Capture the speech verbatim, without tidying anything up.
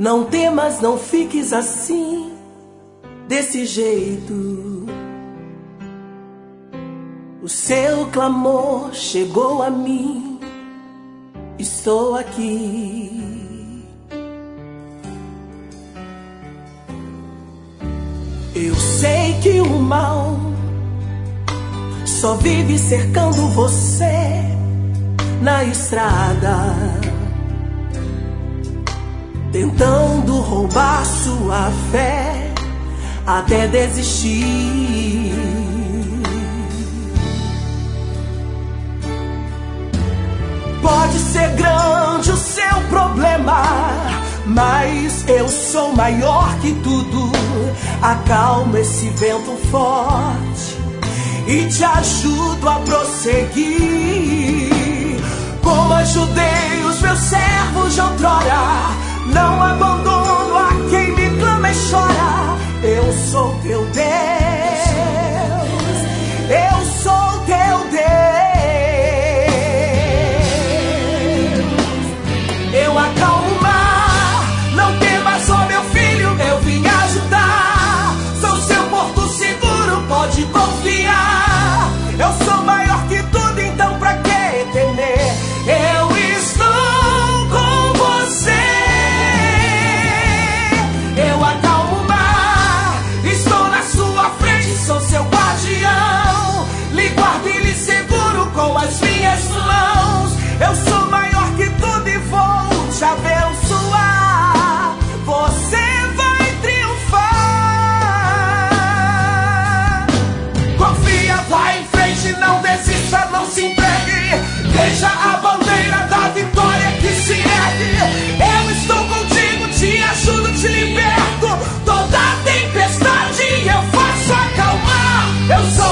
Não temas, não fiques assim, desse jeito. O seu clamor chegou a mim, estou aqui. Eu sei que o mal só vive cercando você na estrada, tentando roubar sua fé até desistir. Pode ser grande o seu problema, mas eu sou maior que tudo. Acalma esse vento forte e te ajudo a prosseguir. Como ajudei os meus servos de outrora, não abandono a quem me clama e chora. Eu sou teu Deus, eu sou teu Deus. Eu acalmo o mar, não temas, ó meu filho, eu vim ajudar. Sou seu porto seguro, pode confiar. Eu sou maior que tudo, então pra que temer? Eu estou com você. Eu acalmo o mar, estou na sua frente, sou seu guardião. Lhe guardo e lhe seguro com as minhas mãos. Eu sou maior que tudo e vou te abençoar. Você vai triunfar. Confia, vai em frente, não desista, não se entregue. Veja a bandeira da vitória que se ergue. Eu estou contigo, te ajudo, te liberto. Toda tempestade eu faço acalmar. Eu sou